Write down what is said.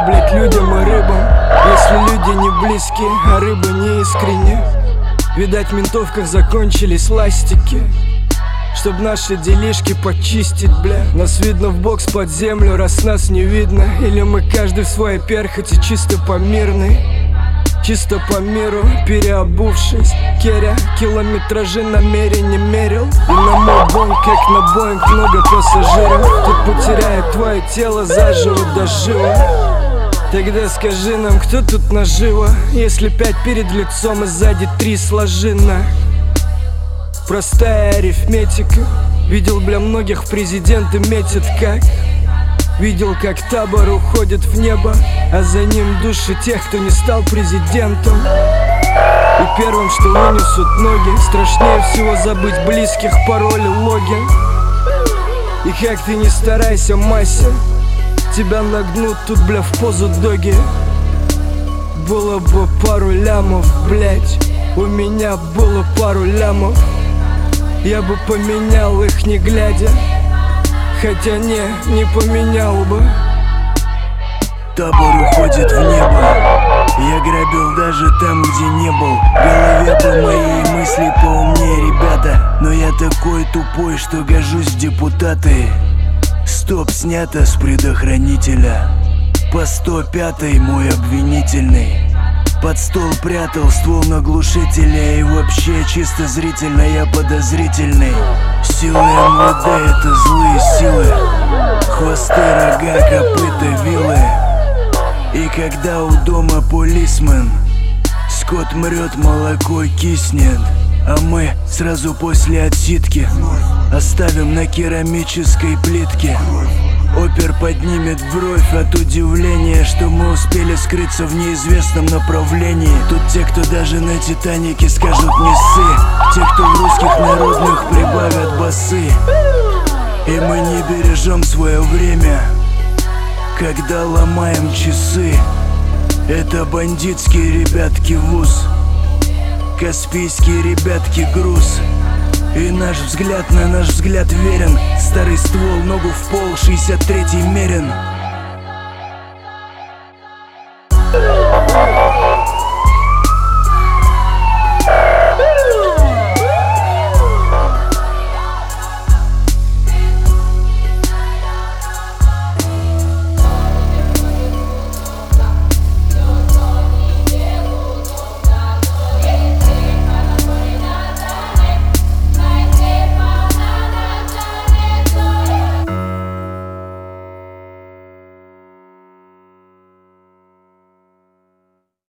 Мало, блять, людям и рыбам, если люди не близкие, а рыба не искренне. Видать, в ментовках закончились ластики, чтоб наши делишки почистить, бля. Нас видно в бокс под землю, раз нас не видно. Или мы каждый в своей перхоти, чисто по мирной, чисто по миру, переобувшись. Керя километражи намеренно мерил. И на мой бонг, как на Боинг, много пассажиров. Тут потеряет твое тело заживо до жива. Тогда скажи нам, кто тут наживо, если 5 перед лицом и сзади 3 сложено. Простая арифметика. Видел, бля, многих в президенты метят как. Видел, как табор уходит в небо, а за ним души тех, кто не стал президентом. И первым, что вынесут ноги, страшнее всего забыть близких, пароли, логин. И как ты не старайся, Мася, тебя нагнут тут, бля, в позу доги. Было бы пару лямов, блять, у меня было пару лямов. Я бы поменял их, не глядя, хотя не поменял бы. Табор уходит в небо, я грабил даже там, где не был. В голове бы мои мысли поумнее, ребята, но я такой тупой, что гожусь в депутаты. Стоп, снято с предохранителя. По 105-й мой обвинительный. Под стол прятал ствол на глушителя. И вообще чисто зрительно я подозрительный. Силы МВД — это злые силы. Хвосты, рога, копыта, вилы. И когда у дома полисмен, скот мрет, молоко киснет. А мы сразу после отсидки оставим на керамической плитке. Опер поднимет бровь от удивления, что мы успели скрыться в неизвестном направлении. Тут те, кто даже на Титанике скажут не ссы, те, кто в русских народных прибавят басы. И мы не бережем свое время, когда ломаем часы. Это бандитские ребятки вуз, каспийские ребятки груз. И наш взгляд на наш взгляд верен. Старый ствол, ногу в пол, 63-й мерен.